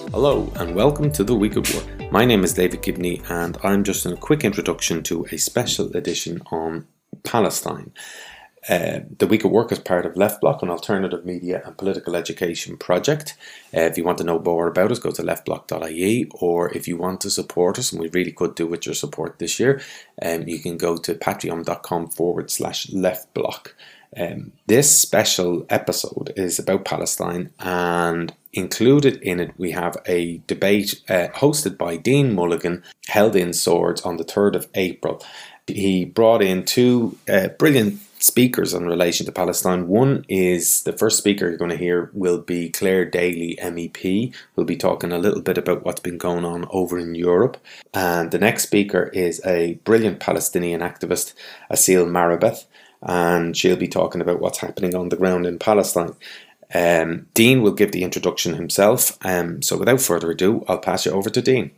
Hello and welcome to the Week of Work. My name is David Gibney and I'm just in a quick introduction to a special edition on Palestine. The Week of Work is part of Left Block, an alternative media and political education project. If you want to know more about us, go to leftblock.ie, or if you want to support us, and we really could do with your support this year, you can go to patreon.com/leftblock. This special episode is about Palestine, and included in it we have a debate hosted by Dean Mulligan, held in Swords on the 3rd of April. He brought in two brilliant speakers in relation to Palestine. One is, the first speaker you're going to hear will be Clare Daly, MEP, who'll be talking a little bit about what's been going on over in Europe. And the next speaker is a brilliant Palestinian activist, Asil Marabeth, and she'll be talking about what's happening on the ground in Palestine. Dean will give the introduction himself, so without further ado, I'll pass you over to Dean.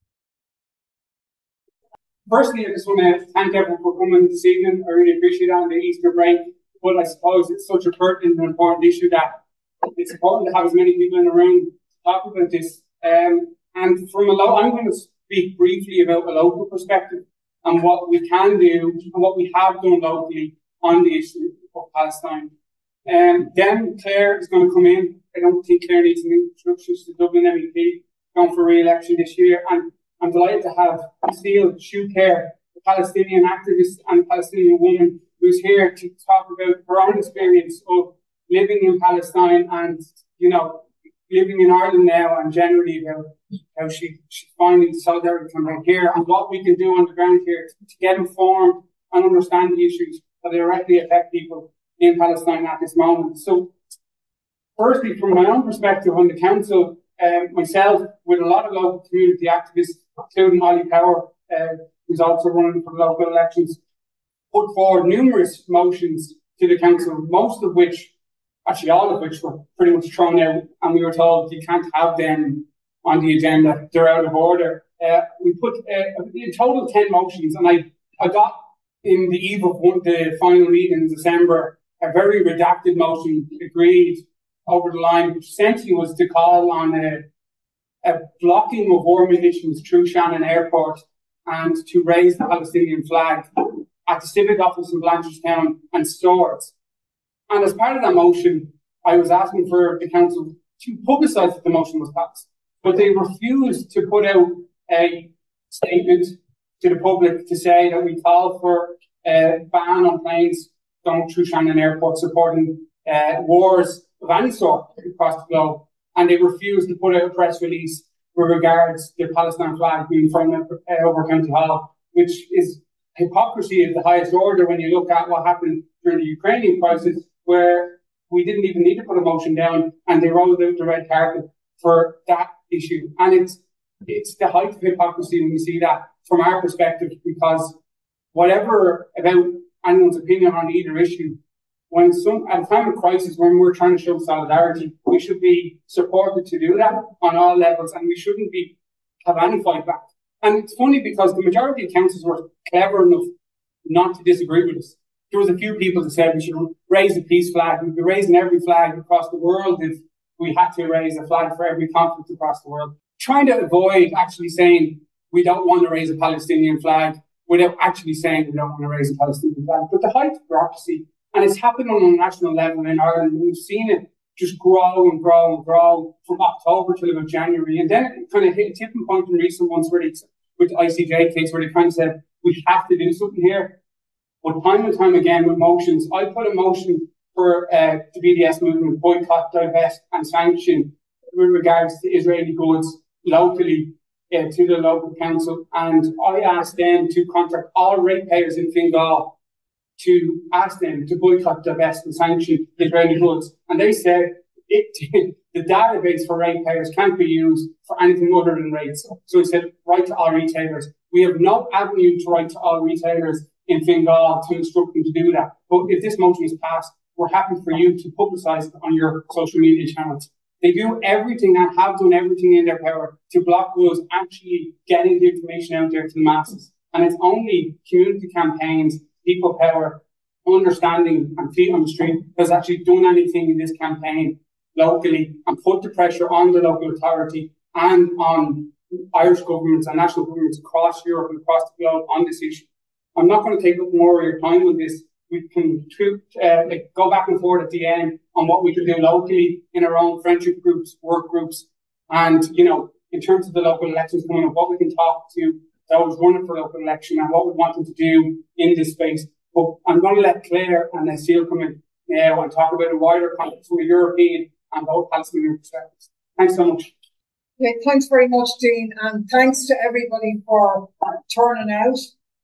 Firstly, I just want to thank everyone for coming this evening. I really appreciate it on the Easter break, but I suppose it's such a pertinent and important issue that it's important to have as many people in the room to talk about this. And I'm going to speak briefly about a local perspective and what we can do and what we have done locally on the issue of Palestine. Then Clare is going to come in. I don't think Clare needs an introduction. She's the Dublin MEP, going for re-election this year, and I'm delighted to have Asil Shuker, a Palestinian activist and Palestinian woman, who's here to talk about her own experience of living in Palestine and, living in Ireland now, and generally about how she's finding the solidarity campaign here and what we can do on the ground here to get informed and understand the issues that directly affect people in Palestine at this moment. So, firstly, from my own perspective on the council, myself, with a lot of local community activists, including Ollie Power, who's also running for the local elections, put forward numerous motions to the council, most of which, actually all of which, were pretty much thrown out, and we were told you can't have them on the agenda, they're out of order. We put in total 10 motions, and I got, in the eve of the final meeting in December, a very redacted motion agreed over the line, which essentially was to call on a blocking of war munitions through Shannon Airport and to raise the Palestinian flag at the Civic Office in Blanchardstown and Swords. And as part of that motion, I was asking for the council to publicise that the motion was passed, but they refused to put out a statement to the public to say that we call for a ban on planes going through Shannon Airport supporting wars of any sort across the globe, and they refused to put out a press release with regards to the Palestine flag being thrown over County Hall, which is hypocrisy of the highest order when you look at what happened during the Ukrainian crisis, where we didn't even need to put a motion down and they rolled out the red carpet for that issue. And it's the height of hypocrisy when we see that from our perspective, because whatever about anyone's opinion on either issue, at a time of crisis when we're trying to show solidarity, we should be supported to do that on all levels, and we shouldn't have any fight back. And it's funny because the majority of councils were clever enough not to disagree with us. There was a few people that said we should raise a peace flag. We'd be raising every flag across the world if we had to raise a flag for every conflict across the world. Trying to avoid actually saying we don't want to raise a Palestinian flag without actually saying we don't want to raise a Palestinian flag. But the height of bureaucracy, and it's happened on a national level in Ireland, and we've seen it just grow and grow and grow from October till about January. And then it kind of hit a tipping point in recent months with the ICJ case, where they kind of said, we have to do something here. But time and time again with motions, I put a motion for the BDS movement, boycott, divest and sanction with regards to Israeli goods locally to the local council. And I asked them to contact all ratepayers in Fingal to ask them to boycott, divest and sanction Israeli goods. And they said the database for ratepayers can't be used for anything other than rates. So he said, write to all retailers. We have no avenue to write to all retailers in Fingal to instruct them to do that. But if this motion is passed, we're happy for you to publicise it on your social media channels. They do everything and have done everything in their power to block us actually getting the information out there to the masses. And it's only community campaigns, people power, understanding and feet on the street has actually done anything in this campaign locally and put the pressure on the local authority and on Irish governments and national governments across Europe and across the globe on this issue. I'm not going to take up more of your time on this. We can go back and forth at the end on what we can do locally in our own friendship groups, work groups, and, in terms of the local elections coming up, what we can talk to those running for local election and what we want them to do in this space. But I'm going to let Claire and Cecile come in now and talk about a wider context from a European and both Palestinian perspectives. Thanks so much. Yeah, thanks very much, Dean, and thanks to everybody for turning out.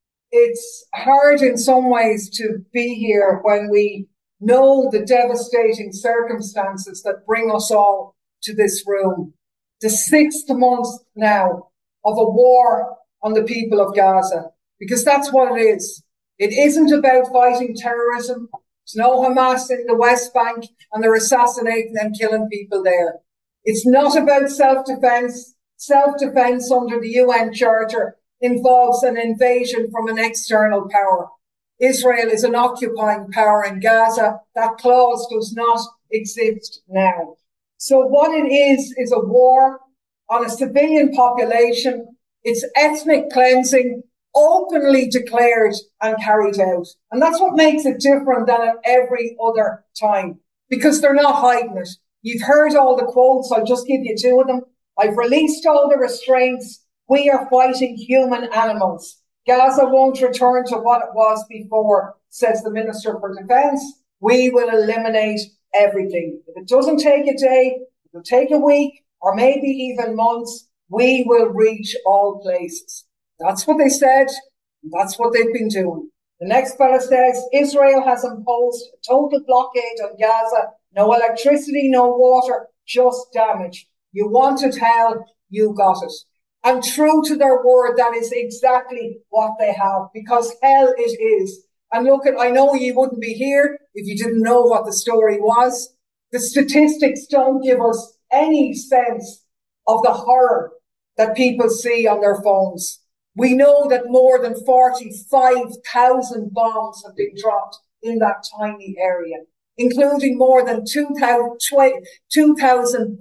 It's hard in some ways to be here when we know the devastating circumstances that bring us all to this room. The 6th month now of a war on the people of Gaza, because that's what it is. It isn't about fighting terrorism. There's no Hamas in the West Bank and they're assassinating and killing people there. It's not about self-defense. Self-defense under the UN Charter involves an invasion from an external power. Israel is an occupying power in Gaza. That clause does not exist now. So what it is a war on a civilian population. It's ethnic cleansing, openly declared and carried out. And that's what makes it different than at every other time, because they're not hiding it. You've heard all the quotes. I'll just give you 2 of them. I've released all the restraints. We are fighting human animals. Gaza won't return to what it was before, says the Minister for Defence. We will eliminate everything. If it doesn't take a day, it'll take a week or maybe even months. We will reach all places. That's what they said. That's what they've been doing. The next fella says Israel has imposed a total blockade on Gaza. No electricity, no water, just damage. You wanted hell, you got it. And true to their word, that is exactly what they have, because hell it is. And look, I know you wouldn't be here if you didn't know what the story was. The statistics don't give us any sense of the horror that people see on their phones. We know that more than 45,000 bombs have been dropped in that tiny area, including more than 2,000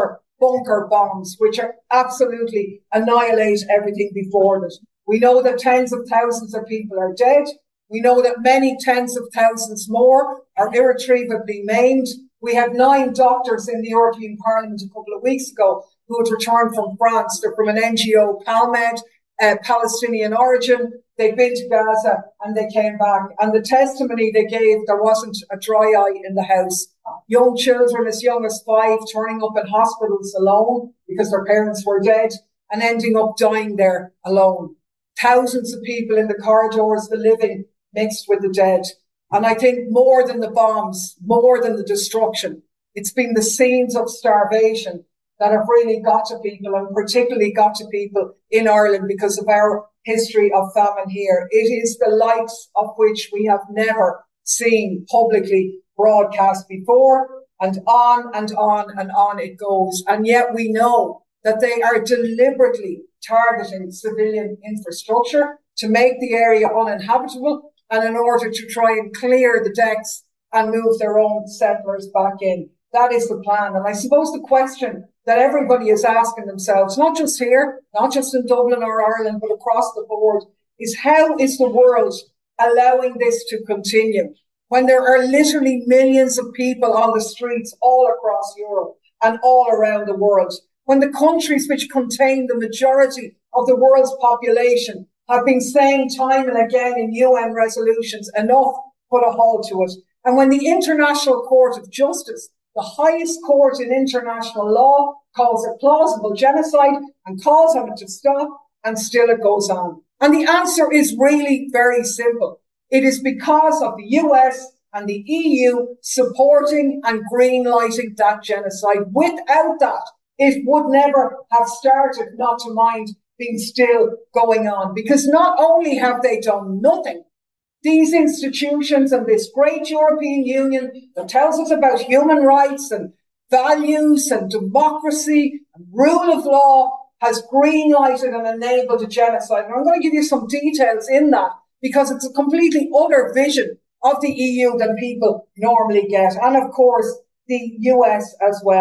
bunker bombs, which are absolutely annihilate everything before it. We know that tens of thousands of people are dead. We know that many tens of thousands more are irretrievably maimed. We had 9 doctors in the European Parliament a couple of weeks ago who had returned from France. They're from an NGO, PALMED, Palestinian origin. They've been to Gaza and they came back. And the testimony they gave, there wasn't a dry eye in the house. Young children as young as 5 turning up in hospitals alone because their parents were dead and ending up dying there alone. Thousands of people in the corridors, the living mixed with the dead. And I think more than the bombs, more than the destruction, it's been the scenes of starvation that have really got to people, and particularly got to people in Ireland because of our history of famine here. It is the likes of which we have never seen publicly broadcast before, and on and on and on it goes. And yet we know that they are deliberately targeting civilian infrastructure to make the area uninhabitable and in order to try and clear the decks and move their own settlers back in. That is the plan. And I suppose the question that everybody is asking themselves, not just here, not just in Dublin or Ireland, but across the board, is how is the world allowing this to continue when there are literally millions of people on the streets all across Europe and all around the world, when the countries which contain the majority of the world's population have been saying time and again in UN resolutions, enough, put a halt to it. And when the International Court of Justice, the highest court in international law, calls it plausible genocide and calls on it to stop, and still it goes on. And the answer is really very simple. It is because of the US and the EU supporting and green-lighting that genocide. Without that, it would never have started, not to mind being still going on. Because not only have they done nothing, these institutions and this great European Union that tells us about human rights and values and democracy and rule of law has green-lighted and enabled a genocide. And I'm going to give you some details in that because it's a completely other vision of the EU than people normally get. And of course, the US as well.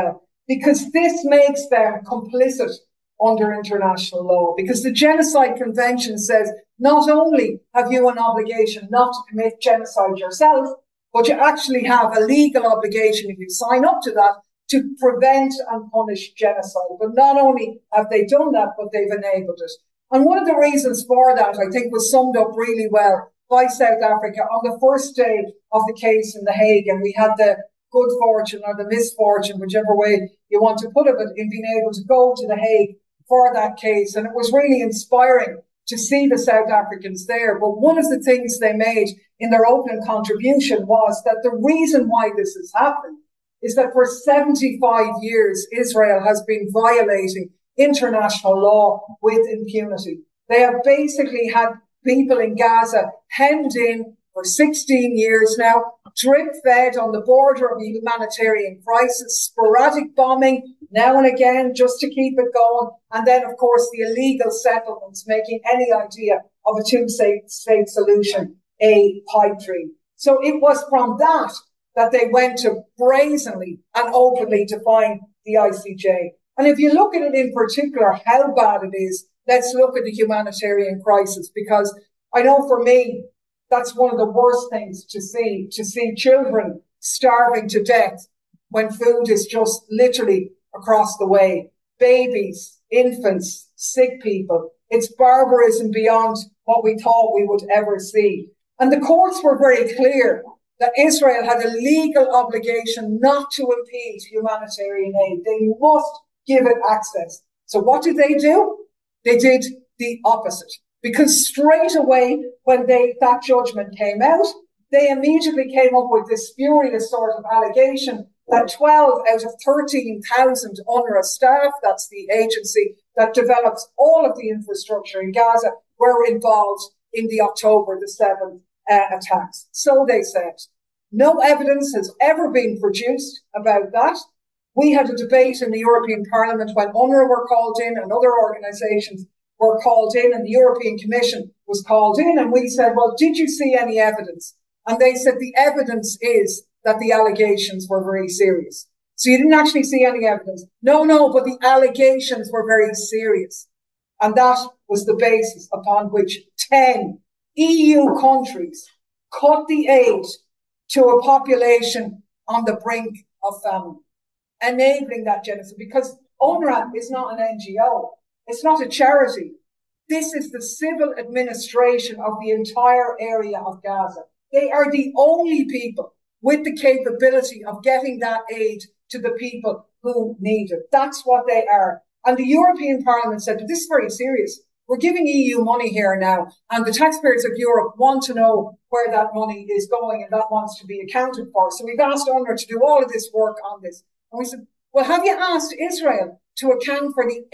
because this makes them complicit under international law. Because the Genocide Convention says not only have you an obligation not to commit genocide yourself, but you actually have a legal obligation, if you sign up to that, to prevent and punish genocide. But not only have they done that, but they've enabled it. And one of the reasons for that, I think, was summed up really well by South Africa on the first day of the case in The Hague. And we had the good fortune or the misfortune, whichever way you want to put it, in being able to go to The Hague for that case. And it was really inspiring to see the South Africans there. But one of the things they made in their opening contribution was that the reason why this has happened is that for 75 years, Israel has been violating international law with impunity. They have basically had people in Gaza hemmed in for 16 years now, drip-fed on the border of a humanitarian crisis, sporadic bombing now and again just to keep it going, and then, of course, the illegal settlements making any idea of a two-state solution a pipe dream. So it was from that they went to brazenly and openly define the ICJ. And if you look at it in particular, how bad it is, let's look at the humanitarian crisis, because I know for me, that's one of the worst things to see children starving to death when food is just literally across the way. Babies, infants, sick people. It's barbarism beyond what we thought we would ever see. And the courts were very clear that Israel had a legal obligation not to impede humanitarian aid. They must give it access. So what did they do? They did the opposite. Because straight away, when that judgment came out, they immediately came up with this spurious sort of allegation that 12 out of 13,000 UNRWA staff, that's the agency that develops all of the infrastructure in Gaza, were involved in the October the 7th attacks. So they said. No evidence has ever been produced about that. We had a debate in the European Parliament when UNRWA were called in and other organisations were called in, and the European Commission was called in, and we said, well, did you see any evidence? And they said the evidence is that the allegations were very serious. So you didn't actually see any evidence. No, but the allegations were very serious. And that was the basis upon which 10 EU countries cut the aid to a population on the brink of famine, enabling that genocide. Because UNRWA is not an NGO. It's not a charity. This is the civil administration of the entire area of Gaza. They are the only people with the capability of getting that aid to the people who need it. That's what they are. And the European Parliament said, this is very serious. We're giving EU money here now, and the taxpayers of Europe want to know where that money is going, and that wants to be accounted for. So we've asked UNRWA to do all of this work on this. And we said, well, have you asked Israel to account for the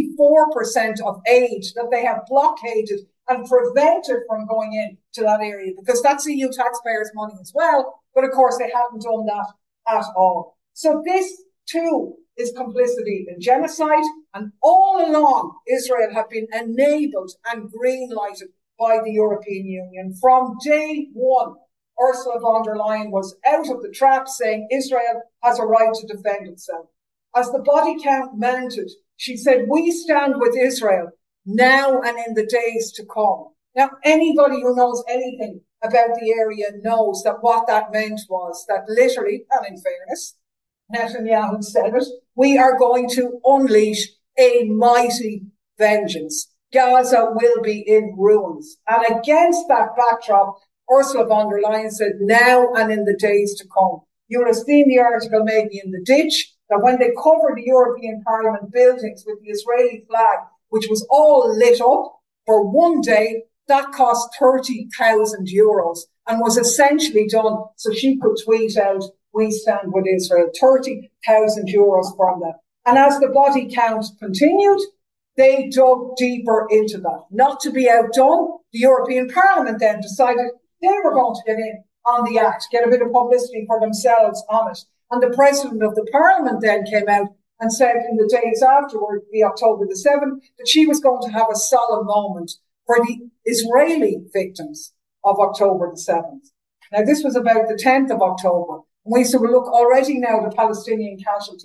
84% of aid that they have blockaded and prevented from going into that area? Because that's EU taxpayers' money as well. But of course, they haven't done that at all. So this too is complicity in genocide. And all along, Israel have been enabled and green-lighted by the European Union. From day one, Ursula von der Leyen was out of the trap saying Israel has a right to defend itself. As the body count mounted, she said, we stand with Israel now and in the days to come. Now, anybody who knows anything about the area knows that what that meant was that literally, and in fairness, Netanyahu said it, we are going to unleash a mighty vengeance. Gaza will be in ruins. And against that backdrop, Ursula von der Leyen said, now and in the days to come. You will have seen the article maybe in The Ditch, that when they covered the European Parliament buildings with the Israeli flag, which was all lit up for one day, that cost 30,000 euros and was essentially done so she could tweet out, we stand with Israel, 30,000 euros from that. And as the body count continued, they dug deeper into that. Not to be outdone, the European Parliament then decided they were going to get in on the act, get a bit of publicity for themselves on it. And the President of the Parliament then came out and said in the days afterward, the October the 7th, that she was going to have a solemn moment for the Israeli victims of October the 7th. Now, this was about the 10th of October. And we said, well, look, already now the Palestinian casualties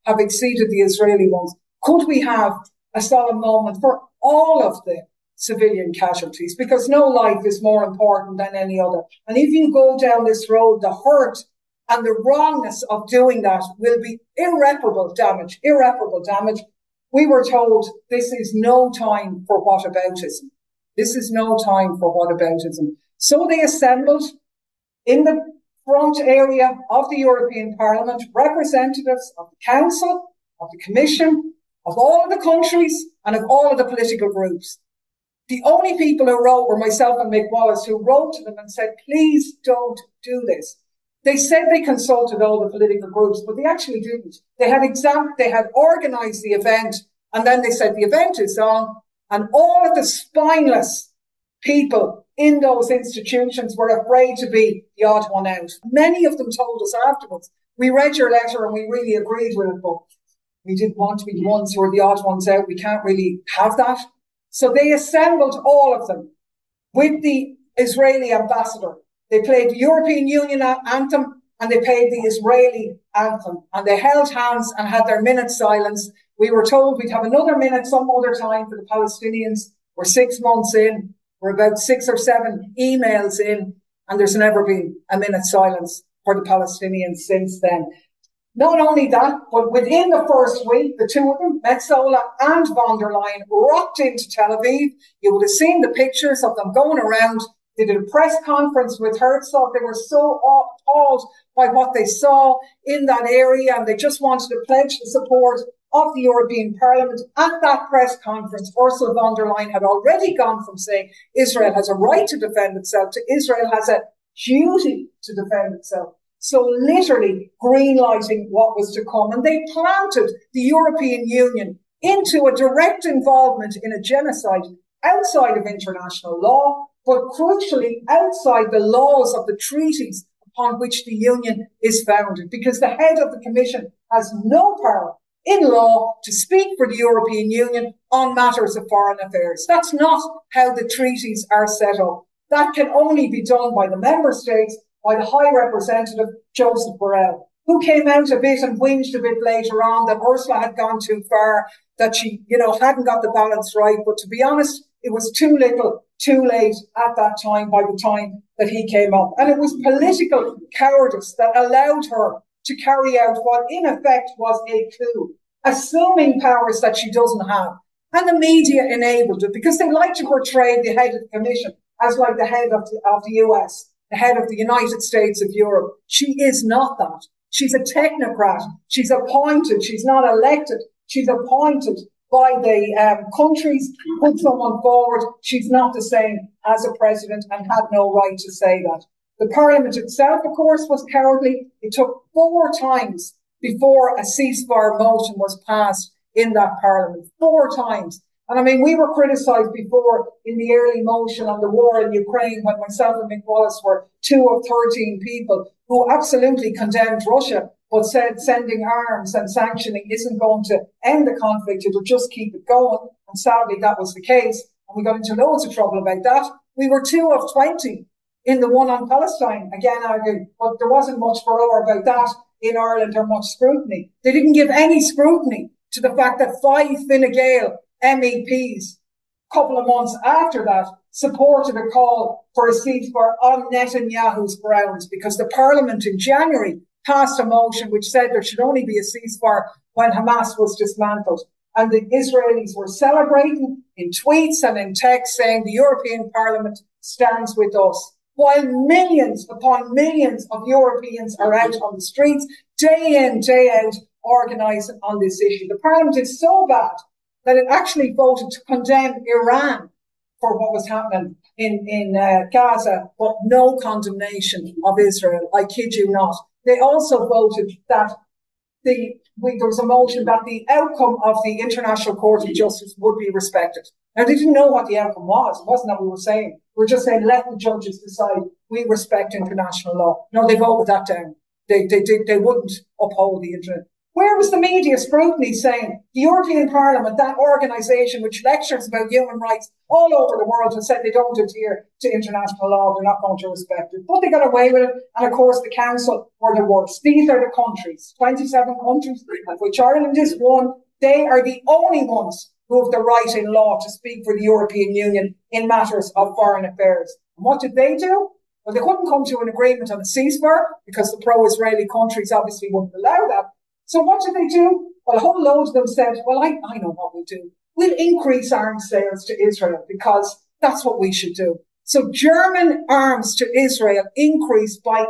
have exceeded the Israeli ones. Could we have a solemn moment for all of the civilian casualties? Because no life is more important than any other. And if you go down this road, the hurt and the wrongness of doing that will be irreparable damage, irreparable damage. We were told this is no time for whataboutism. This is no time for whataboutism. So they assembled in the front area of the European Parliament representatives of the Council, of the Commission, of all of the countries and of all of the political groups. The only people who wrote were myself and Mick Wallace, who wrote to them and said, please don't do this. They said they consulted all the political groups, but they actually didn't. They had organised the event, and then they said the event is on, and all of the spineless people in those institutions were afraid to be the odd one out. Many of them told us afterwards, we read your letter and we really agreed with it, but we didn't want to be the ones who were the odd ones out. We can't really have that. So they assembled all of them with the Israeli ambassador. They played the European Union anthem and they played the Israeli anthem. And they held hands and had their minute silence. We were told we'd have another minute some other time for the Palestinians. We're 6 months in. We're about 6 or 7 emails in. And there's never been a minute's silence for the Palestinians since then. Not only that, but within the first week, the two of them, Metsola and von der Leyen, rocked into Tel Aviv. You would have seen the pictures of them going around. They did a press conference with Herzog. They were so appalled by what they saw in that area, and they just wanted to pledge the support of the European Parliament. At that press conference, Ursula von der Leyen had already gone from saying Israel has a right to defend itself to Israel has a duty to defend itself. So literally greenlighting what was to come. And they planted the European Union into a direct involvement in a genocide outside of international law, but crucially outside the laws of the treaties upon which the Union is founded, because the head of the Commission has no power in law to speak for the European Union on matters of foreign affairs. That's not how the treaties are set up. That can only be done by the member states, by the High Representative, Joseph Borrell, who came out a bit and whinged a bit later on that Ursula had gone too far, that she, hadn't got the balance right. But to be honest, it was too little, too late at that time by the time that he came up. And it was political cowardice that allowed her to carry out what in effect was a coup, assuming powers that she doesn't have. And the media enabled it because they like to portray the head of the Commission as like the head of the US, the head of the United States of Europe. She is not that. She's a technocrat. She's appointed. She's not elected. She's appointed by the countries, put someone forward. She's not the same as a president and had no right to say that. The Parliament itself, of course, was cowardly. It took 4 times before a ceasefire motion was passed in that Parliament. 4 times. And I mean, we were criticised before in the early motion on the war in Ukraine when myself and Mick Wallace were 2 of 13 people who absolutely condemned Russia, but said sending arms and sanctioning isn't going to end the conflict, it'll just keep it going. And sadly, that was the case. And we got into loads of trouble about that. We were 2 of 20 in the one on Palestine, again arguing, but there wasn't much furore about that in Ireland or much scrutiny. They didn't give any scrutiny to the fact that 5 Fine Gael MEPs, a couple of months after that, supported a call for a ceasefire on Netanyahu's grounds, because the Parliament in January passed a motion which said there should only be a ceasefire when Hamas was dismantled. And the Israelis were celebrating in tweets and in text saying the European Parliament stands with us, while millions upon millions of Europeans are out on the streets, day in, day out, organising on this issue. The Parliament is so bad that it actually voted to condemn Iran for what was happening in Gaza, but no condemnation of Israel. I kid you not. They also voted that there was a motion that the outcome of the International Court of Justice would be respected. Now, they didn't know what the outcome was. It wasn't that we were saying. We were just saying, let the judges decide. We respect international law. No, they voted that down. They wouldn't uphold the Where was the media scrutiny saying the European Parliament, that organisation which lectures about human rights all over the world, and said they don't adhere to international law, they're not going to respect it. But they got away with it, and of course the Council were the worst. These are the countries, 27 countries, of which Ireland is one. They are the only ones who have the right in law to speak for the European Union in matters of foreign affairs. And what did they do? Well, they couldn't come to an agreement on a ceasefire because the pro-Israeli countries obviously wouldn't allow that. So what did they do? Well, a whole load of them said, well, I know what we'll do. We'll increase arms sales to Israel because that's what we should do. So German arms to Israel increased by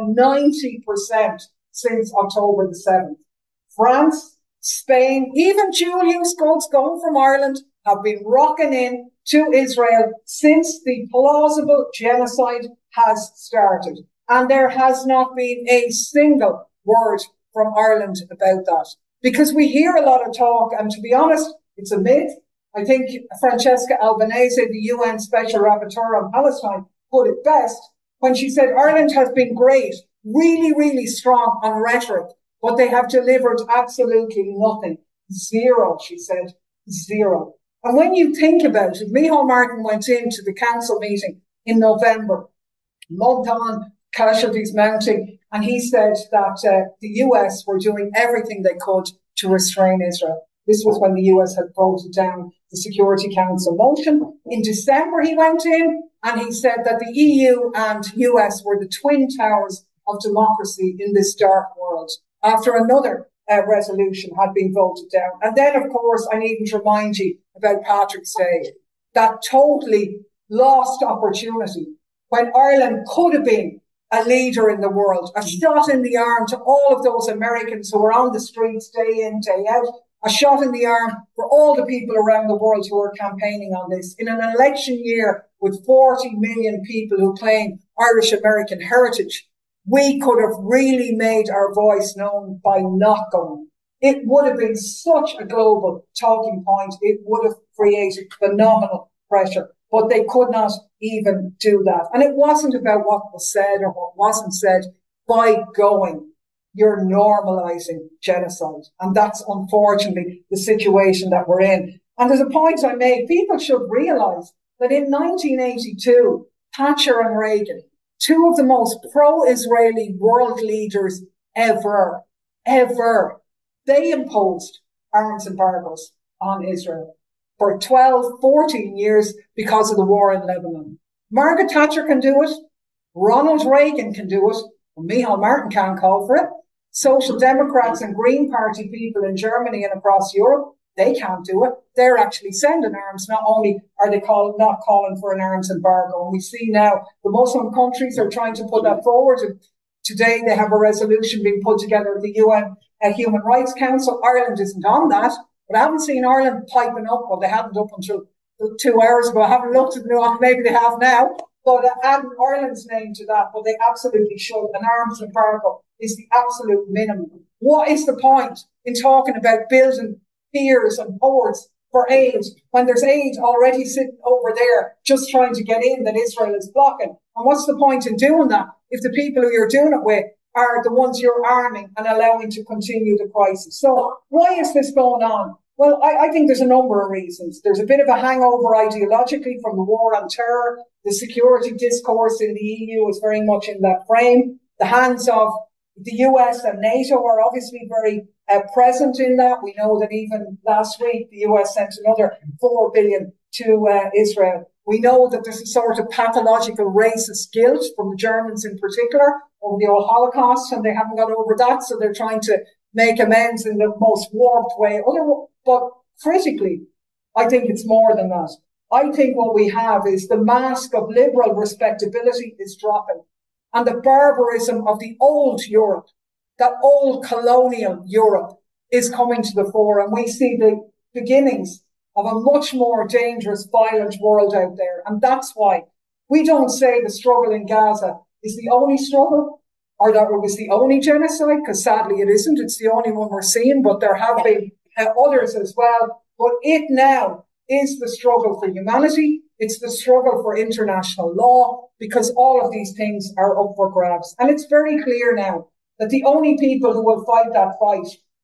90% since October the 7th. France, Spain, even dual-use goods going from Ireland have been rocking in to Israel since the plausible genocide has started. And there has not been a single word from Ireland about that. Because we hear a lot of talk, and to be honest, it's a myth. I think Francesca Albanese, the UN Special Rapporteur on Palestine, put it best when she said Ireland has been great, really, really strong on rhetoric, but they have delivered absolutely nothing. Zero, she said. Zero. And when you think about it, Micheál Martin went into the council meeting in November, month on, casualties mounting, and he said that the US were doing everything they could to restrain Israel. This was when the US had voted down the Security Council motion. In December, he went in and he said that the EU and US were the twin towers of democracy in this dark world after another resolution had been voted down. And then, of course, I needn't remind you about Patrick's Day, that totally lost opportunity when Ireland could have been a leader in the world, a shot in the arm to all of those Americans who were on the streets day in, day out, a shot in the arm for all the people around the world who are campaigning on this. In an election year with 40 million people who claim Irish American heritage, we could have really made our voice known by not going. It would have been such a global talking point. It would have created phenomenal pressure, but they could not even do that. And it wasn't about what was said or what wasn't said. By going, you're normalizing genocide. And that's unfortunately the situation that we're in. And there's a point I make. People should realize that in 1982, Thatcher and Reagan, two of the most pro-Israeli world leaders ever, they imposed arms embargoes on Israel for 12, 14 years because of the war in Lebanon. Margaret Thatcher can do it. Ronald Reagan can do it. Micheál Martin can't call for it. Social Democrats and Green Party people in Germany and across Europe, they can't do it. They're actually sending arms. Not only are they not calling for an arms embargo, and we see now the Muslim countries are trying to put that forward. And today they have a resolution being put together at the UN Human Rights Council. Ireland isn't on that, but I haven't seen Ireland piping up. Well, they hadn't up until 2 hours ago. I haven't looked at it. Maybe they have now. But adding Ireland's name to that, but they absolutely should. An arms embargo is the absolute minimum. What is the point in talking about building piers and ports for aid when there's aid already sitting over there just trying to get in that Israel is blocking? And what's the point in doing that if the people who you're doing it with are the ones you're arming and allowing to continue the crisis? So why is this going on? Well, I think there's a number of reasons. There's a bit of a hangover ideologically from the war on terror. The security discourse in the EU is very much in that frame. The hands of the US and NATO are obviously very present in that. We know that even last week, the US sent another $4 billion to Israel. We know that there's a sort of pathological racist guilt from the Germans in particular over the old Holocaust, and they haven't got over that, so they're trying to make amends in the most warped way. But critically, I think it's more than that. I think what we have is the mask of liberal respectability is dropping, and the barbarism of the old Europe, that old colonial Europe, is coming to the fore, and we see the beginnings of a much more dangerous, violent world out there. And that's why we don't say the struggle in Gaza is the only struggle, or that it was the only genocide, because sadly it isn't. It's the only one we're seeing, but there have been others as well. But it now is the struggle for humanity. It's the struggle for international law, because all of these things are up for grabs. And it's very clear now that the only people who will fight that fight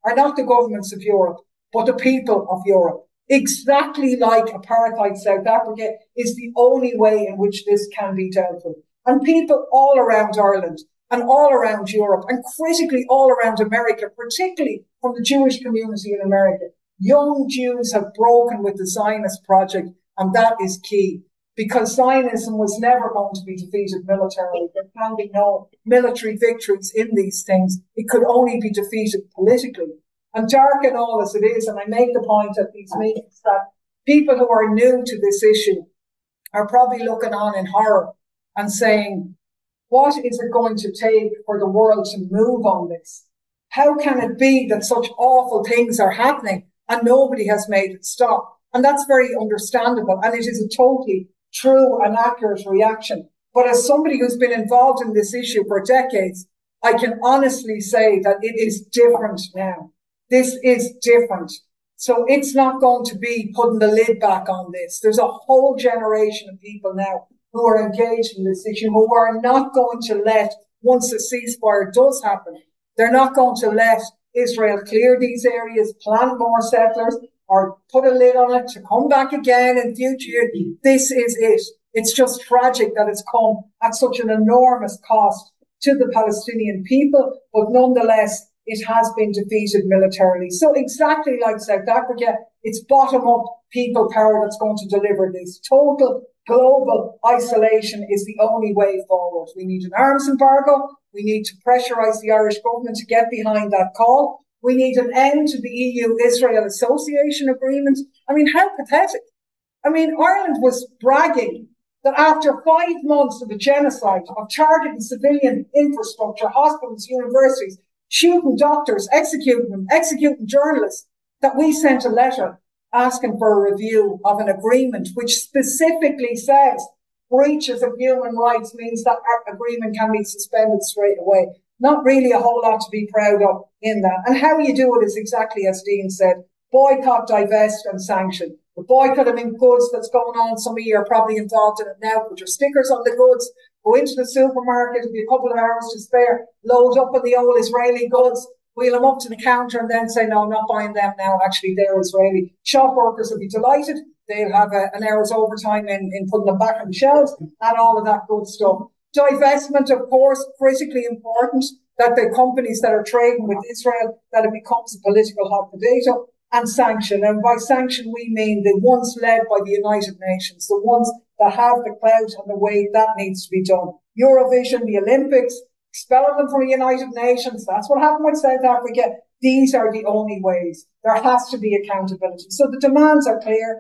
are not the governments of Europe, but the people of Europe. Exactly like apartheid South Africa is the only way in which this can be dealt with. And people all around Ireland and all around Europe and critically all around America, particularly from the Jewish community in America, young Jews have broken with the Zionist project, and that is key. Because Zionism was never going to be defeated militarily. There can be no military victories in these things. It could only be defeated politically. And dark and all as it is, and I make the point at these meetings that people who are new to this issue are probably looking on in horror and saying, what is it going to take for the world to move on this? How can it be that such awful things are happening and nobody has made it stop? And that's very understandable, and it is a totally true and accurate reaction. But as somebody who's been involved in this issue for decades, I can honestly say that it is different now. This is different. So it's not going to be putting the lid back on this. There's a whole generation of people now who are engaged in this issue, who are not going to let, once a ceasefire does happen, they're not going to let Israel clear these areas, plant more settlers, or put a lid on it to come back again in future. This is it. It's just tragic that it's come at such an enormous cost to the Palestinian people, but nonetheless, it has been defeated militarily. So exactly like South Africa, it's bottom-up people power that's going to deliver this. Total global isolation is the only way forward. We need an arms embargo. We need to pressurise the Irish government to get behind that call. We need an end to the EU-Israel Association Agreement. I mean, how pathetic. I mean, Ireland was bragging that after 5 months of a genocide, of targeting civilian infrastructure, hospitals, universities, shooting doctors, executing them, executing journalists, that we sent a letter asking for a review of an agreement which specifically says breaches of human rights means that our agreement can be suspended straight away. Not really a whole lot to be proud of in that. And how you do it is exactly as Dean said, boycott, divest and sanction. The boycott of goods that's going on, some of you are probably involved in it now, put your stickers on the goods, go into the supermarket, it'll be a couple of hours to spare, load up on the old Israeli goods, wheel them up to the counter and then say, no, I'm not buying them now, actually they're Israeli. Shop workers will be delighted, they'll have an hour's overtime in putting them back on the shelves and all of that good stuff. Divestment, of course, critically important, that the companies that are trading with Israel, that it becomes a political hot potato, and sanction. And by sanction, we mean the ones led by the United Nations, the ones that have the clout and the weight that needs to be done. Eurovision, the Olympics, expelling them from the United Nations. That's what happened with South Africa. These are the only ways. There has to be accountability. So the demands are clear.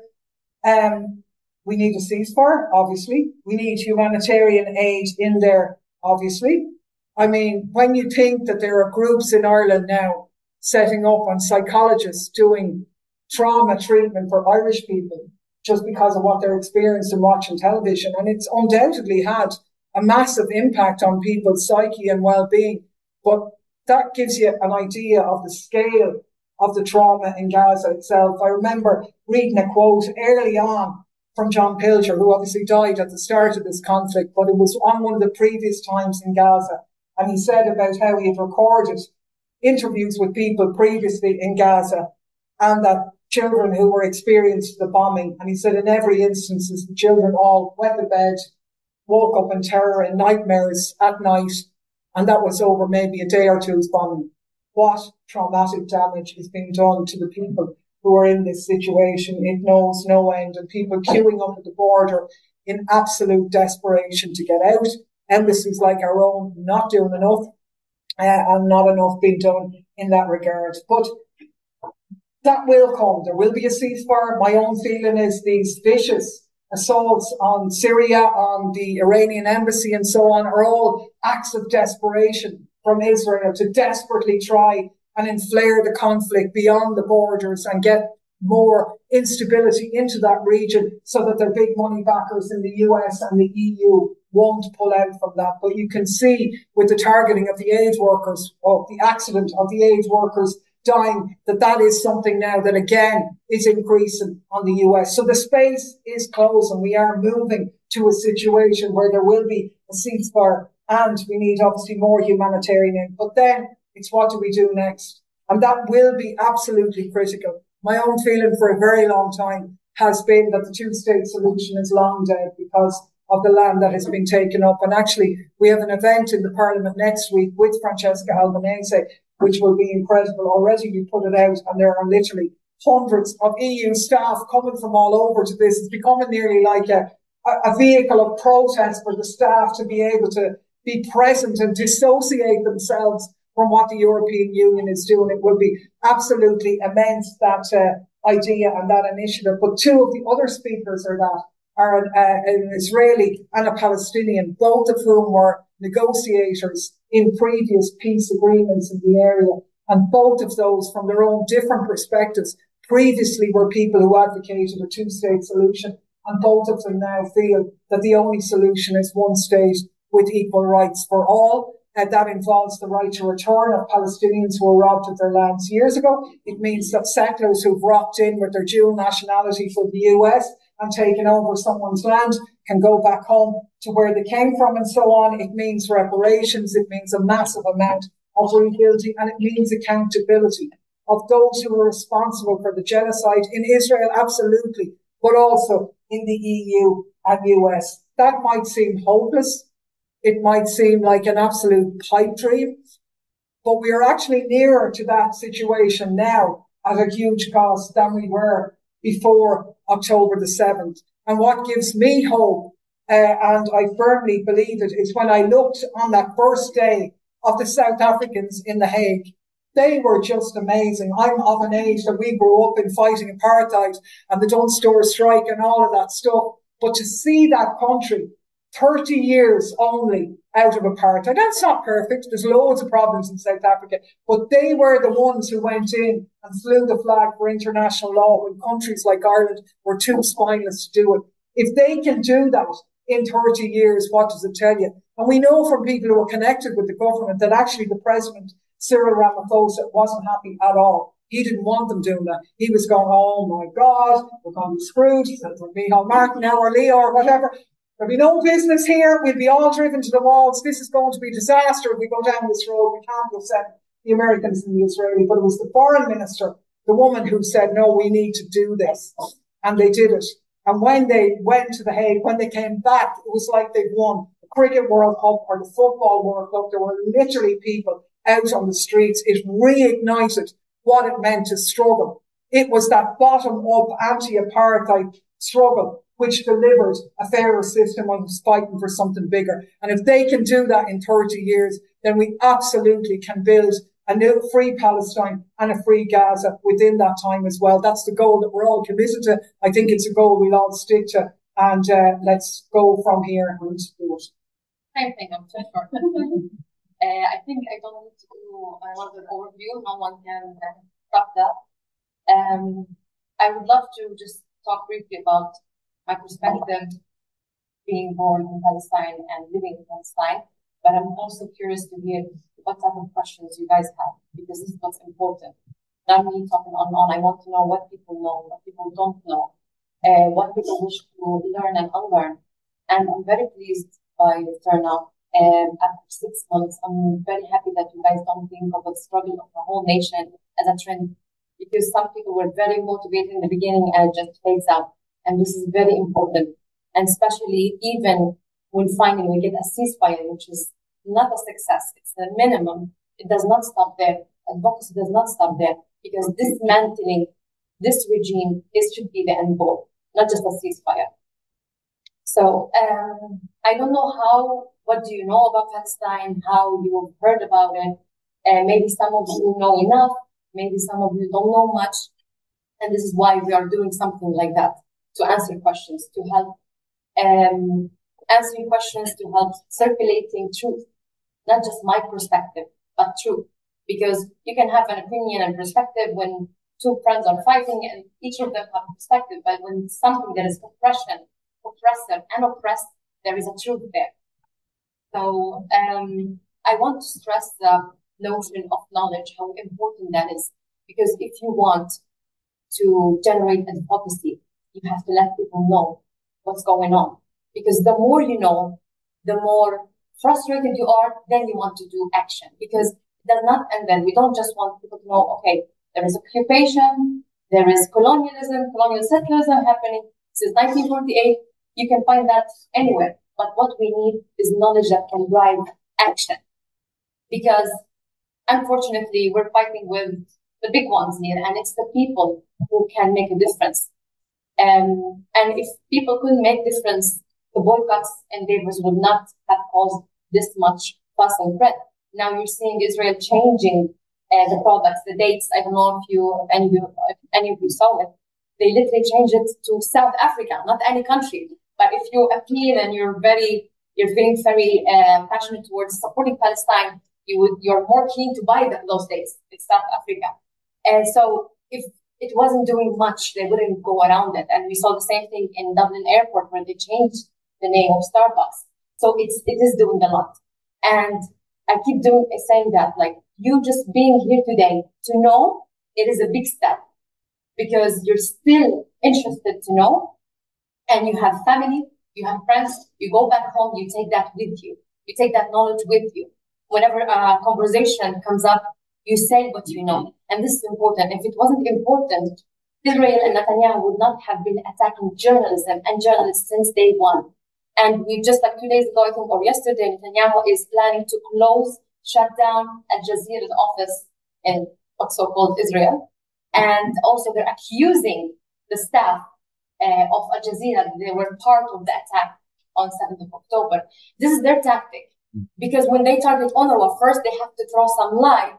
We need a ceasefire, obviously. We need humanitarian aid in there, obviously. I mean, when you think that there are groups in Ireland now setting up on psychologists doing trauma treatment for Irish people just because of what they're experiencing watching television, and it's undoubtedly had a massive impact on people's psyche and well-being. But that gives you an idea of the scale of the trauma in Gaza itself. I remember reading a quote early on from John Pilger, who obviously died at the start of this conflict, but it was on one of the previous times in Gaza. And he said about how he had recorded interviews with people previously in Gaza and that children who were experiencing the bombing. And he said in every instance, the children all went to bed, woke up in terror and nightmares at night. And that was over maybe a day or two's bombing. What traumatic damage is being done to the people who are in this situation? It knows no end. And people queuing up at the border in absolute desperation to get out. Embassies like our own not doing enough. And not enough being done in that regard. But that will come. There will be a ceasefire. My own feeling is these vicious assaults on Syria, on the Iranian embassy and so on are all acts of desperation from Israel to desperately try and inflare the conflict beyond the borders and get more instability into that region so that their big money backers in the US and the EU won't pull out from that. But you can see with the targeting of the aid workers, or the accident of the aid workers dying, that is something now that again is increasing on the US. So the space is closing. We are moving to a situation where there will be a ceasefire and we need obviously more humanitarian aid. But then it's what do we do next? And that will be absolutely critical. My own feeling for a very long time has been that the two-state solution is long dead because of the land that has been taken up. And actually, we have an event in the Parliament next week with Francesca Albanese, which will be incredible. Already we put it out, and there are literally hundreds of EU staff coming from all over to this. It's becoming nearly like a vehicle of protest for the staff to be able to be present and dissociate themselves from what the European Union is doing. It will be absolutely immense, that idea and that initiative. But two of the other speakers are an Israeli and a Palestinian, both of whom were negotiators in previous peace agreements in the area. And both of those, from their own different perspectives, previously were people who advocated a two-state solution. And both of them now feel that the only solution is one state with equal rights for all. That involves the right to return of Palestinians who were robbed of their lands years ago. It means that settlers who've rocked in with their dual nationality from the US and taken over someone's land can go back home to where they came from and so on. It means reparations. It means a massive amount of rebuilding, and it means accountability of those who are responsible for the genocide in Israel, absolutely, but also in the EU and US. That might seem hopeless. It might seem like an absolute pipe dream, but we are actually nearer to that situation now at a huge cost than we were before October the 7th. And what gives me hope, and I firmly believe it, is when I looked on that first day of the South Africans in The Hague. They were just amazing. I'm of an age that we grew up in fighting apartheid and the Dunstore strike and all of that stuff. But to see that country 30 years only out of apartheid, that's not perfect. There's loads of problems in South Africa, but they were the ones who went in and flew the flag for international law when countries like Ireland were too spineless to do it. If they can do that in 30 years, what does it tell you? And we know from people who are connected with the government that actually the president, Cyril Ramaphosa, wasn't happy at all. He didn't want them doing that. He was going, oh my God, we're going to be screwed. He said, Micheál Martin now or Leo or whatever. There'll be no business here. We'll be all driven to the walls. This is going to be a disaster if we go down this road. We can't upset the Americans and the Israelis. But it was the foreign minister, the woman, who said, no, we need to do this. And they did it. And when they went to The Hague, when they came back, it was like they'd won the Cricket World Cup or the Football World Cup. There were literally people out on the streets. It reignited what it meant to struggle. It was that bottom-up anti-apartheid struggle which delivered a fairer system and was fighting for something bigger. And if they can do that in 30 years, then we absolutely can build a new free Palestine and a free Gaza within that time as well. That's the goal that we're all committed to. I think it's a goal we'll all stick to. And let's go from here and do it. Same thing, I'm so short. I think I don't need to do another overview. No one can stop that. I would love to just talk briefly about my perspective being born in Palestine and living in Palestine, but I'm also curious to hear what type of questions you guys have, because this is what's important. Not me talking on. I want to know what people know, what people don't know, what people wish to learn and unlearn. And I'm very pleased by the turnout. And after 6 months, I'm very happy that you guys don't think of the struggle of the whole nation as a trend, because some people were very motivated in the beginning and it just fades out. And this is very important. And especially even when finally we get a ceasefire, which is not a success, it's the minimum. It does not stop there. Advocacy does not stop there, because dismantling this regime should be the end goal, not just a ceasefire. So I don't know what do you know about Palestine, how you've heard about it. Maybe some of you know enough, maybe some of you don't know much. And this is why we are doing something like that, to answer questions, to help answering questions, to help circulating truth, not just my perspective, but truth. Because you can have an opinion and perspective when two friends are fighting and each of them have a perspective, but when something that is oppression, oppressor and oppressed, there is a truth there. So I want to stress the notion of knowledge, how important that is, because if you want to generate advocacy, you have to let people know what's going on. Because the more you know, the more frustrated you are, then you want to do action. Because does not end then. We don't just want people to know, okay, there is occupation, there is colonialism, colonial settlerism happening since 1948. You can find that anywhere. But what we need is knowledge that can drive action. Because unfortunately, we're fighting with the big ones here, and it's the people who can make a difference. And if people couldn't make difference, the boycotts and waivers would not have caused this much fuss and threat. Now you're seeing Israel changing the products, the dates. I don't know if any of you saw it. They literally changed it to South Africa, not any country. But if you appeal and you're feeling very passionate towards supporting Palestine, you're more keen to buy those dates. It's South Africa. And so if it wasn't doing much, they wouldn't go around it. And we saw the same thing in Dublin Airport where they changed the name of Starbucks. So it is doing a lot. And I keep saying that, like, you just being here today to know it is a big step because you're still interested to know, and you have family, you have friends, you go back home, you take that with you. You take that knowledge with you. Whenever a conversation comes up, you say what you know. And this is important. If it wasn't important, Israel and Netanyahu would not have been attacking journalism and journalists since day one. And we just like 2 days ago, I think, or yesterday, Netanyahu is planning to shut down Al Jazeera's office in what's so-called Israel. And also they're accusing the staff of Al Jazeera that they were part of the attack on 7th of October. This is their tactic. Because when they target UNRWA, first they have to throw some light,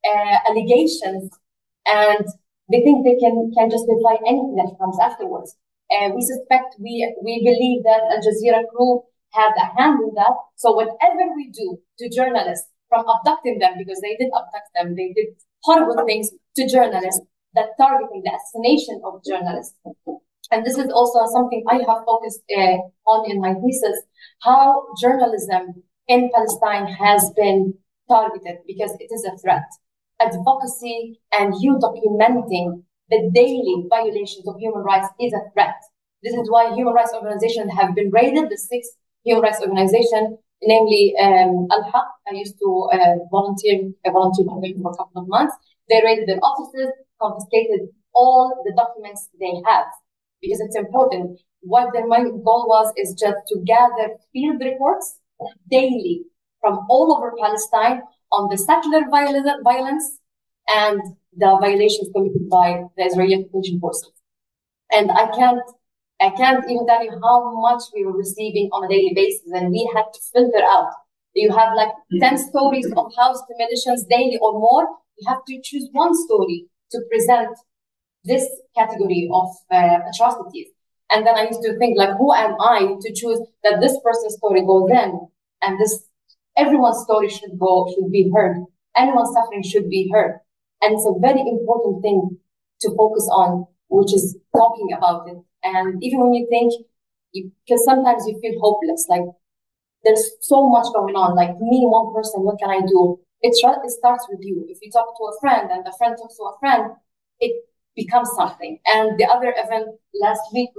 allegations, and they think they can justify anything that comes afterwards. We suspect, we believe that Al Jazeera crew had a hand in that. So whatever we do to journalists, from abducting them, because they did abduct them, they did horrible things to journalists, that targeting the assassination of journalists. And this is also something I have focused on in my thesis, how journalism in Palestine has been targeted because it is a threat. Advocacy and you documenting the daily violations of human rights is a threat. This is why human rights organizations have been raided, the 6 human rights organizations, namely Al-Haq. I used to volunteer for a couple of months. They raided their offices, confiscated all the documents they have, because it's important. What their main goal was is just to gather field reports daily from all over Palestine on the secular violence and the violations committed by the Israeli occupation forces. And I can't even tell you how much we were receiving on a daily basis, and we had to filter out. You have like 10 stories of house demolitions daily or more. You have to choose one story to present this category of atrocities. And then I used to think, like, who am I to choose that this person's story goes in, and everyone's story should be heard. Anyone's suffering should be heard. And it's a very important thing to focus on, which is talking about it. And even when you think, because sometimes you feel hopeless, like there's so much going on, like me, one person, what can I do? It starts with you. If you talk to a friend and the friend talks to a friend, it becomes something. And the other event last week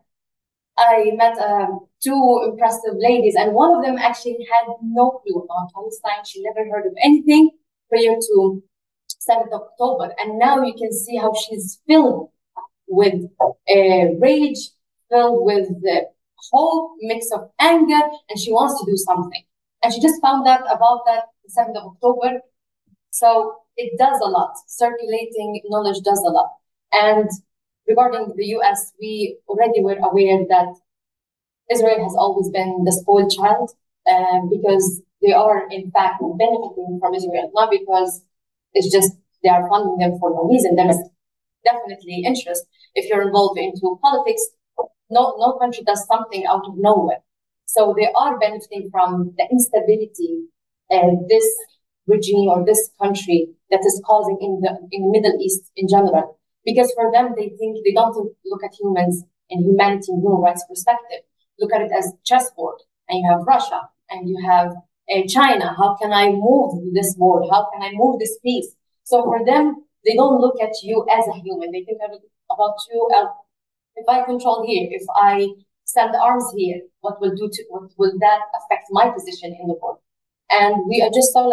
I met 2 impressive ladies, and one of them actually had no clue about Palestine. She never heard of anything prior to 7th of October. And now you can see how she's filled with rage, filled with hope, mix of anger, and she wants to do something. And she just found out about that 7th of October. So it does a lot. Circulating knowledge does a lot. And regarding the US, we already were aware that Israel has always been the spoiled child, because they are, in fact, benefiting from Israel, not because it's just they are funding them for no reason. There is definitely interest. If you're involved into politics, no country does something out of nowhere. So they are benefiting from the instability this regime or this country that is causing in the Middle East in general. Because for them, they don't look at humans in humanity and human rights perspective. Look at it as chessboard. And you have Russia and you have China. How can I move this board? How can I move this piece? So for them, they don't look at you as a human. They think about you. If I control here, if I send arms here, what will that affect my position in the board? And we just saw, like,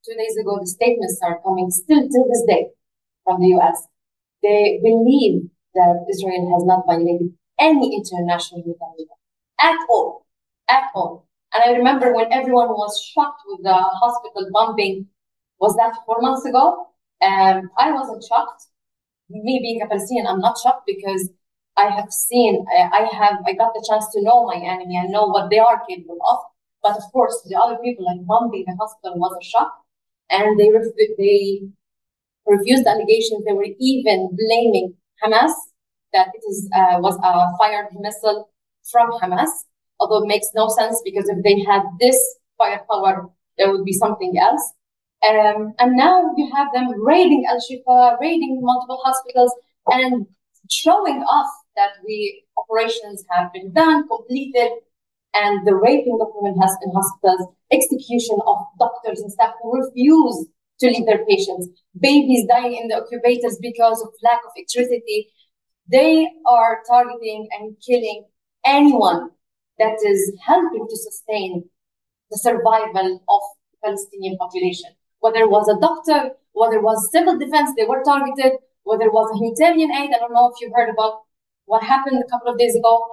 2 days ago, the statements are coming still till this day from the US. They believe that Israel has not violated any international humanitarian law at all, at all. And I remember when everyone was shocked with the hospital bombing, was that 4 months ago? I wasn't shocked. Me being a Palestinian, I'm not shocked because I have seen, I got the chance to know my enemy and know what they are capable of. But of course, the other people like bombing the hospital was a shock, and they refused the allegations. They were even blaming Hamas that it was a fired missile from Hamas, although it makes no sense because if they had this firepower, there would be something else. And now you have them raiding Al-Shifa, raiding multiple hospitals, and showing off that operations have been done, completed, and the raping of women in hospitals, execution of doctors and staff who refuse to leave their patients, babies dying in the incubators because of lack of electricity. They are targeting and killing anyone that is helping to sustain the survival of the Palestinian population. Whether it was a doctor, whether it was civil defense, they were targeted, whether it was a humanitarian aid. I don't know if you heard about what happened a couple of days ago.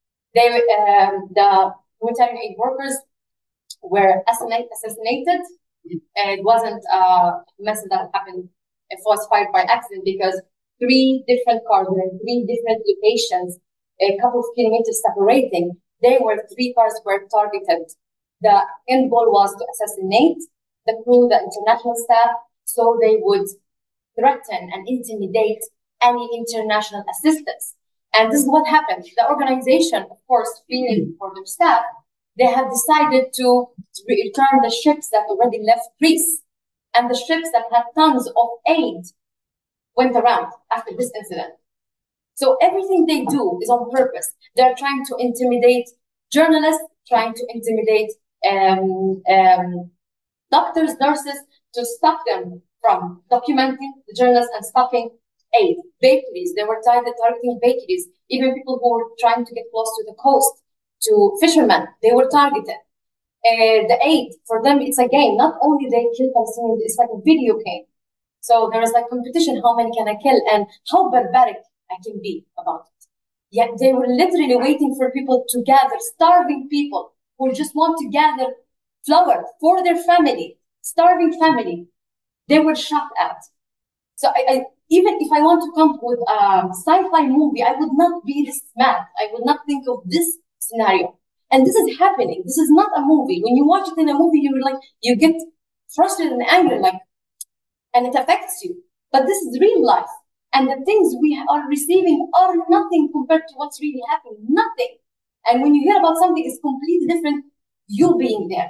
The humanitarian aid workers were assassinated. It wasn't a message that happened. It was fired by accident because 3 different cars were in 3 different locations, a couple of kilometers separating. 3 cars were targeted. The end goal was to assassinate the crew, the international staff, so they would threaten and intimidate any international assistance. And this is what happened. The organization, of course, feeling for their staff, they have decided to return the ships that already left Greece. And the ships that had tons of aid went around after this incident. So everything they do is on purpose. They're trying to intimidate journalists, trying to intimidate doctors, nurses, to stop them from documenting the journalists and stopping aid. Bakeries, they were targeting bakeries. Even people who were trying to get close to the coast, to fishermen, they were targeted. The aid, for them, it's a game. Not only they kill Palestinians, it's like a video game. So there is like competition, how many can I kill and how barbaric I can be about it. Yet they were literally waiting for people to gather, starving people who just want to gather flour for their family, starving family. They were shot at. So even if I want to come with a sci-fi movie, I would not be this mad. I would not think of this scenario. And this is happening. This is not a movie. When you watch it in a movie, you get frustrated and angry, and it affects you. But this is real life. And the things we are receiving are nothing compared to what's really happening. Nothing. And when you hear about something, it's completely different. You being there.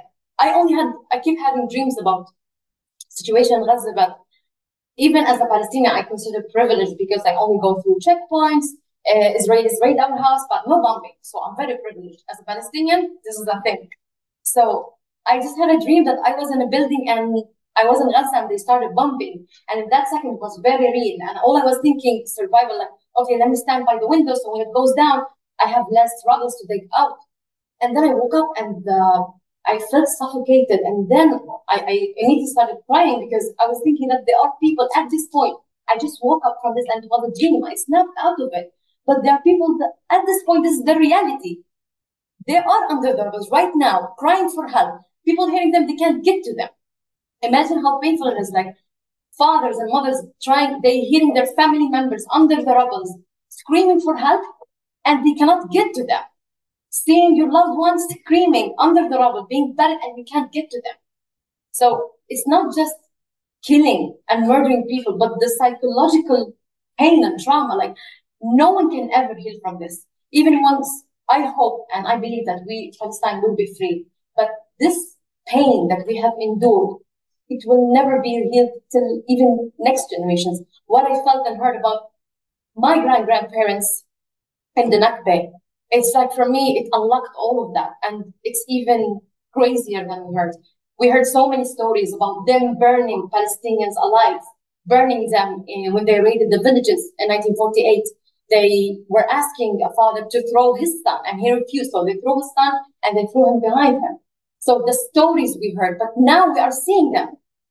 I keep having dreams about situation in Gaza, but even as a Palestinian, I consider privileged because I only go through checkpoints. Israelis raid our house, but no bombing. So I'm very privileged. As a Palestinian, this is the thing. So I just had a dream that I was in a building and I was in Gaza and they started bombing. And in that second, it was very real. And all I was thinking, survival, okay, let me stand by the window so when it goes down, I have less struggles to dig out. And then I woke up and I felt suffocated. And then I immediately started crying because I was thinking that there are people at this point. I just woke up from this and it was a dream. I snapped out of it. But there are people that at this point, this is the reality. They are under the rubbles right now, crying for help. People hearing them, they can't get to them. Imagine how painful it is, fathers and mothers they hearing their family members under the rubbles, screaming for help, and they cannot get to them. Seeing your loved ones screaming under the rubble, being buried, and we can't get to them. So it's not just killing and murdering people, but the psychological pain and trauma, no one can ever heal from this. Even once, I hope and I believe that Palestine will be free. But this pain that we have endured, it will never be healed till even next generations. What I felt and heard about my grandparents in the Nakba, it's for me, it unlocked all of that. And it's even crazier than we heard. We heard so many stories about them burning Palestinians alive, burning them when they raided the villages in 1948. They were asking a father to throw his son, and he refused. So they threw his son, and they threw him behind him. So the stories we heard, but now we are seeing them.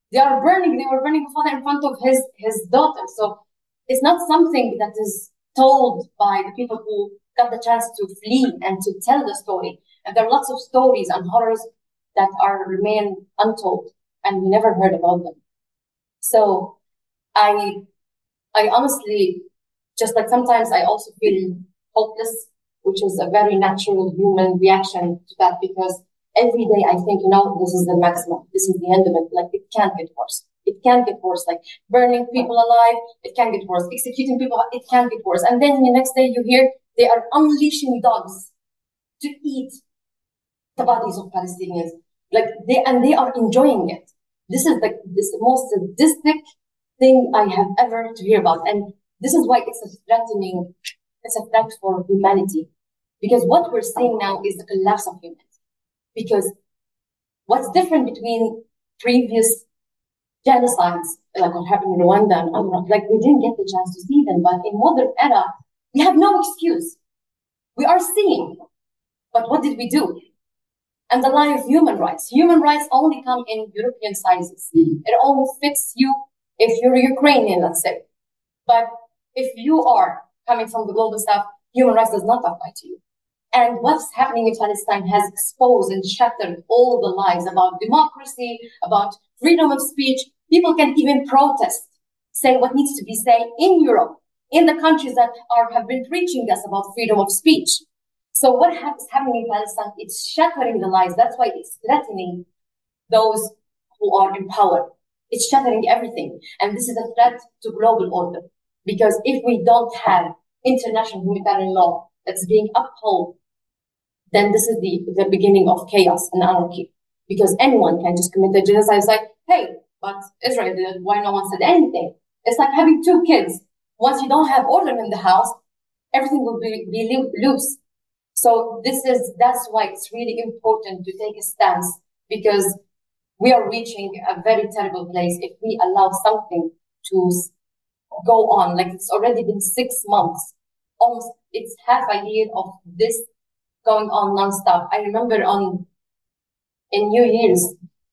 They were burning the father in front of his daughter. So it's not something that is told by the people who got the chance to flee and to tell the story. And there are lots of stories and horrors that remain untold, and we never heard about them. So I honestly, just like sometimes I also feel hopeless, which is a very natural human reaction to that, because every day I think, this is the maximum. This is the end of it. Like, it can't get worse. It can't get worse. Like, burning people alive, it can get worse. Executing people, it can get worse. And then the next day you hear they are unleashing dogs to eat the bodies of Palestinians. Like, they are enjoying it. This is this most sadistic thing I have ever to hear about. And this is why it's a threat for humanity. Because what we're seeing now is the collapse of humanity. Because what's different between previous genocides, like what happened in Rwanda and other, like we didn't get the chance to see them, but in modern era, we have no excuse. We are seeing, but what did we do? And the lie of human rights. Human rights only come in European sizes. It only fits you if you're Ukrainian, let's say. But if you are coming from the global south, human rights does not apply to you. And what's happening in Palestine has exposed and shattered all the lies about democracy, about freedom of speech. People can even protest, say what needs to be said in Europe, in the countries that have been preaching us about freedom of speech. So what is happening in Palestine? It's shattering the lies. That's why it's threatening those who are in power. It's shattering everything. And this is a threat to global order. Because if we don't have international humanitarian law that's being upheld, then this is the beginning of chaos and anarchy. Because anyone can just commit a genocide. It's like, hey, but Israel did it. Why no one said anything? It's like having two kids. Once you don't have order in the house, everything will be loose. So that's why it's really important to take a stance, because we are reaching a very terrible place if we allow something to go on. Like, it's already been 6 months. Almost, it's half a year of this going on nonstop. I remember in New Year's,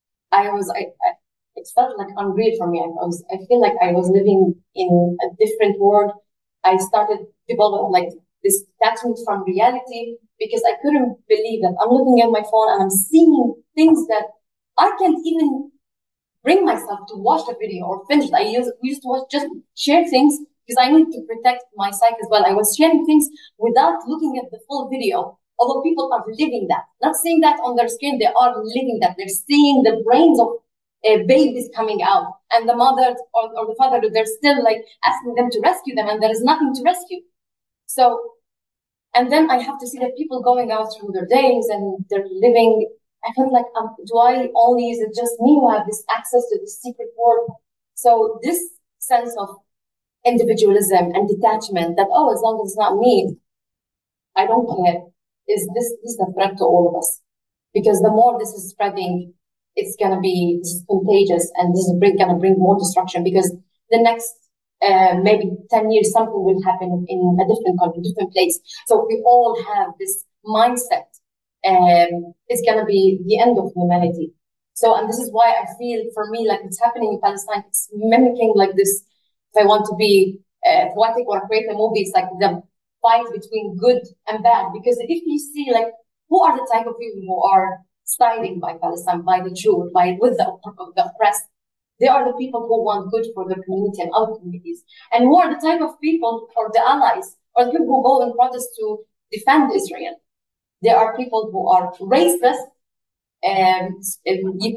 it felt like unreal for me. I feel like I was living in a different world. I started developing like this detachment from reality, because I couldn't believe that I'm looking at my phone and I'm seeing things that I can't even bring myself to watch the video or finish it. We used to watch, just share things because I need to protect my psyche as well. I was sharing things without looking at the full video, although people are living that, not seeing that on their screen. They are living that. They're seeing the brains of babies coming out, and the mother or the father, they're still like asking them to rescue them, and there is nothing to rescue. So, and then I have to see that people going out through their days and they're living. I felt like, is it just me who have this access to this secret world? So this sense of individualism and detachment that, as long as it's not me, I don't care, is a threat to all of us. Because the more this is spreading, it's going to be contagious, and this is going to bring more destruction, because the next maybe 10 years, something will happen in a different country, different place. So we all have this mindset, it's going to be the end of humanity. So, and this is why I feel, for me, like it's happening in Palestine, it's mimicking like this. If I want to be poetic or create a movie, it's like the fight between good and bad. Because if you see, like, who are the type of people who are siding by Palestine, by the Jews, with the oppressed? They are the people who want good for their community and other communities. And who are the type of people, or the allies, or the people who go and protest to defend Israel? There are people who are racist, and you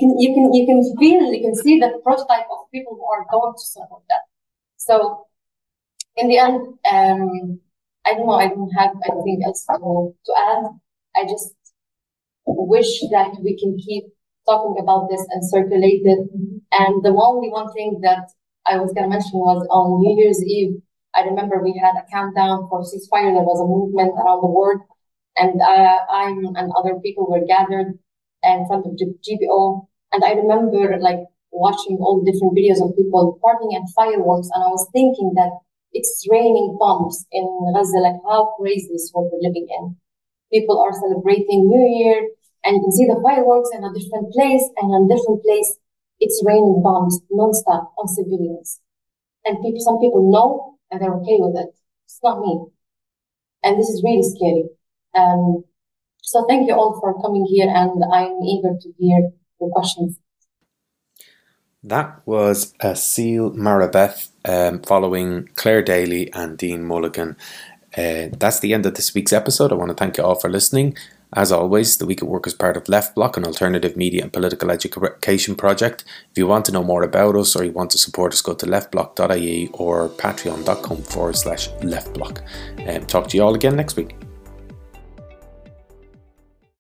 can see the prototype of people who are going to support that. So, in the end, I don't know. I don't have anything else to add. I just wish that we can keep talking about this and circulate it. And the only one thing that I was going to mention was on New Year's Eve, I remember we had a countdown for ceasefire. There was a movement around the world, and I and other people were gathered in front of the GPO. And I remember like watching all the different videos of people partying and fireworks, and I was thinking that it's raining bombs in Gaza. Like, how crazy is what we're living in. People are celebrating New Year, and you can see the fireworks in a different place, and in a different place, it's raining bombs non-stop on civilians. And some people know and they're okay with it. It's not me. And this is really scary. So thank you all for coming here, and I'm eager to hear your questions. That was Asil Marabeth following Claire Daly and Dean Mulligan. That's the end of this week's episode. I want to thank you all for listening. As always, The Week at Work is part of Left Block, an alternative media and political education project. If you want to know more about us or you want to support us, go to leftblock.ie or patreon.com/leftblock. Talk to you all again next week.